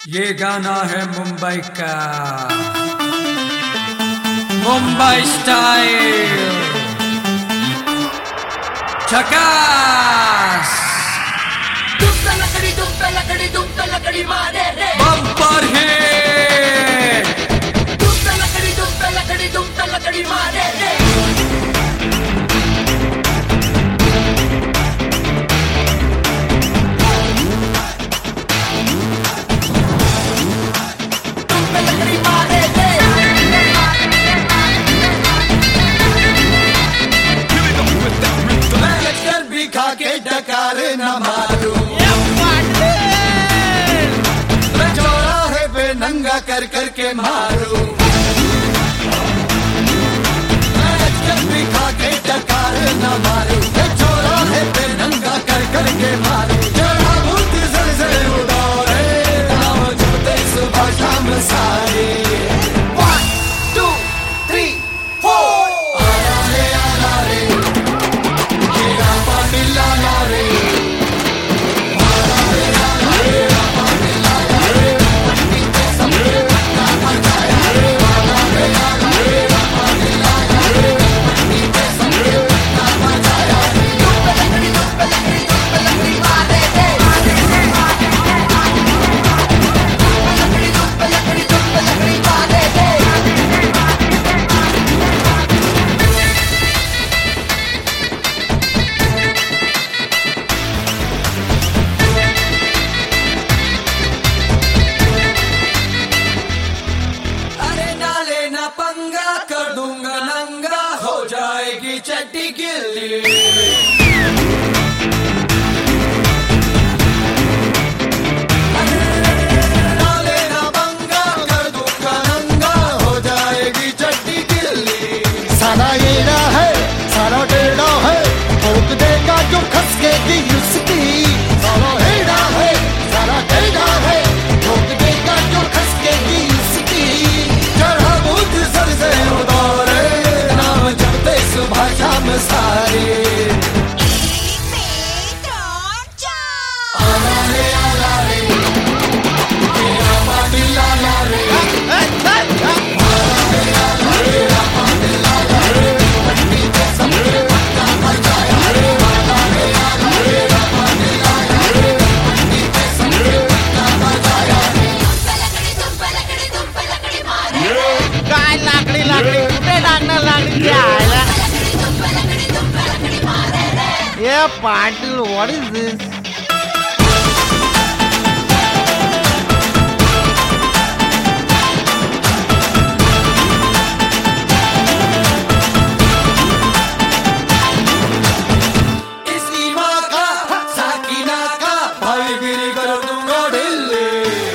ये गाना है मुंबई का, मुंबई स्टाइल झकास। लकड़ी मारे रे बम्पर हिट। लकड़ी मारे रे डकार न मारू चौराहे पे नंगा कर के मारू भी खा के डकार न मारू चौराहे पे नंगा कर के मारू जरा भूत से उड़े नाम जोते सुबह शाम सारे 1 2 3 4 आला रे तेरा पाटिला रे पंगा कर दूंगा नंगा हो जाएगी चट्टी गिल्ली। लेना पंगा कर दूंगा नंगा हो जाएगी चट्टी गिल्ली। सारा येड़ा है सारा टेढ़ा है ठोक देगा जो खसकेगी उसकी। सारा हेड़ा है सारा टेढ़ा है ठोक देगा जो खसकेगी उसकी। चढ़ा भूत सर से उतारे नाम जपते सुबह शाम सारे। आला रे तेरा पाटिला रे काय लाकडी कुठे लागणार लागली आयला ये पाटील व्हॉट इज दिस इसकी माँ का साकिना का भाईगिरी कर दूंगा ढिल्ली।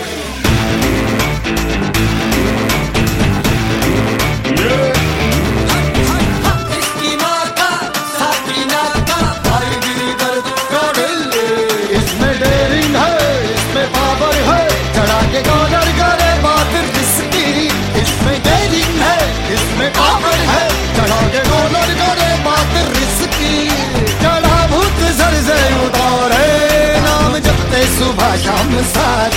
इसकी माँ का साकिना का भाईगिरी कर दूंगा ढिल्ली। इसमें डेयरिंग है इसमें पावर है चढ़ा के कॉर्नर करे बात जिसकी। इसमें डेयरिंग है इसमें पावर है चढ़ा के कॉर्नर करे बात रिस्की। चढ़ा भूत सर से उतारे नाम जपते सुबह शाम सारे।